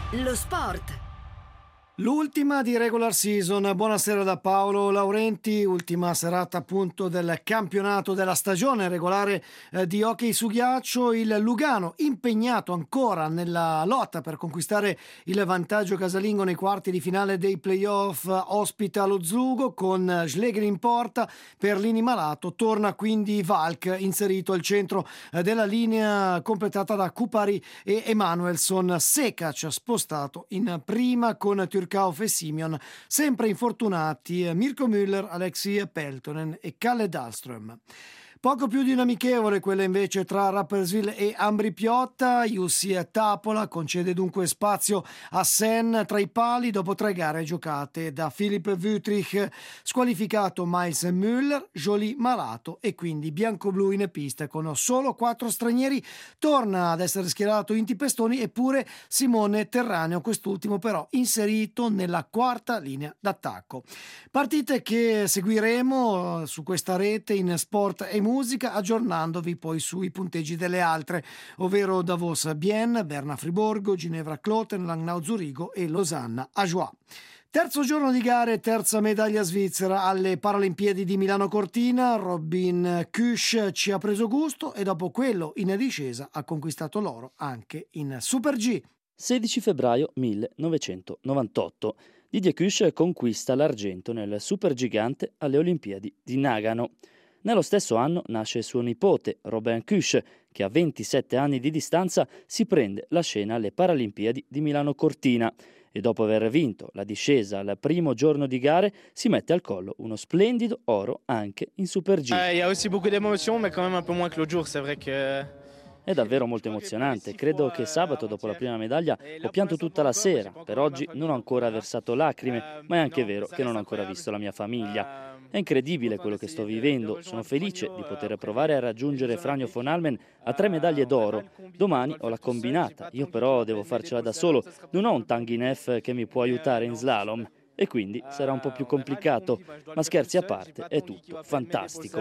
Lo sport. L'ultima di regular season. Buonasera da Paolo Laurenti. Ultima serata appunto del campionato della stagione regolare di hockey su ghiaccio. Il Lugano impegnato ancora nella lotta per conquistare il vantaggio casalingo nei quarti di finale dei playoff, ospita lo Zugo con Schlegel in porta. Per Lini malato torna quindi Valk, inserito al centro della linea completata da Kupari e Emanuelson. Sekac spostato in prima con Turcauf e Simeon, sempre infortunati Mirko Müller, Alexi Peltonen e Kalle Dahlström. Poco più di un amichevole quella invece tra Rapperswil e Ambri Piotta. Jussi Tapola concede dunque spazio a Sen tra i pali dopo 3 gare giocate da Philipp Wüttrich. Squalificato Miles Müller, Joly malato e quindi bianco-blu in pista con solo 4 stranieri. Torna ad essere schierato Inti Pestoni eppure Simone Terraneo, quest'ultimo però inserito nella quarta linea d'attacco. Partite che seguiremo su questa rete in Sport e Musica, aggiornandovi poi sui punteggi delle altre, ovvero Davos Bienne, Berna Friburgo, Ginevra Kloten, Langnau Zurigo e Losanna Ajoie. Terzo giorno di gare, terza medaglia svizzera alle Paralimpiadi di Milano Cortina. Robin Kusch ci ha preso gusto e dopo quello in discesa ha conquistato l'oro anche in Super G. 16 febbraio 1998. Didier Kusch conquista l'argento nel supergigante alle Olimpiadi di Nagano. Nello stesso anno nasce suo nipote, Robin Kusch, che a 27 anni di distanza si prende la scena alle Paralimpiadi di Milano Cortina e dopo aver vinto la discesa al primo giorno di gare si mette al collo uno splendido oro anche in Super G. Il y a aussi beaucoup d'émotions, mais quand même un peu moins que l'autre jour, c'est vrai que... È davvero molto emozionante, credo che sabato dopo la prima medaglia ho pianto tutta la sera, per oggi non ho ancora versato lacrime, ma è anche vero che non ho ancora visto la mia famiglia. È incredibile quello che sto vivendo, sono felice di poter provare a raggiungere Franjo von Halmen a 3 medaglie d'oro. Domani ho la combinata, io però devo farcela da solo, non ho un Tanguy Neff che mi può aiutare in slalom. E quindi sarà un po' più complicato, ma scherzi a parte, è tutto fantastico.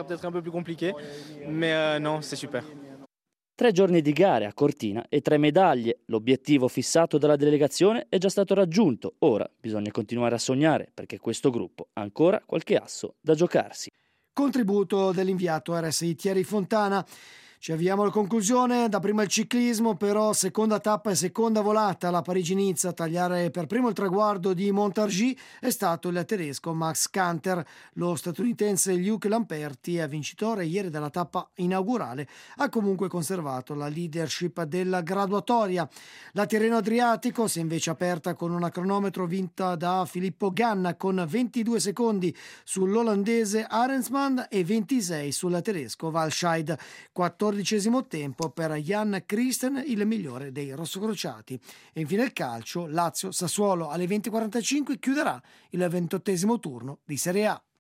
3 giorni di gare a Cortina e 3 medaglie. L'obiettivo fissato dalla delegazione è già stato raggiunto. Ora bisogna continuare a sognare perché questo gruppo ha ancora qualche asso da giocarsi. Contributo dell'inviato RSI Thierry Fontana. Ci avviamo alla conclusione, dapprima il ciclismo, però seconda tappa e seconda volata alla Parigi-Nizza. A tagliare per primo il traguardo di Montargis è stato il tedesco Max Kanter. Lo statunitense Luke Lamperti, vincitore ieri della tappa inaugurale, ha comunque conservato la leadership della graduatoria. La Tirreno Adriatico si è invece aperta con una cronometro vinta da Filippo Ganna con 22 secondi sull'olandese Arensman e 26 sul tedesco Walscheid. 14° tempo per Jan Christen, il migliore dei rossocrociati. E infine il calcio, Lazio-Sassuolo alle 20:45 chiuderà il 28° turno di Serie A.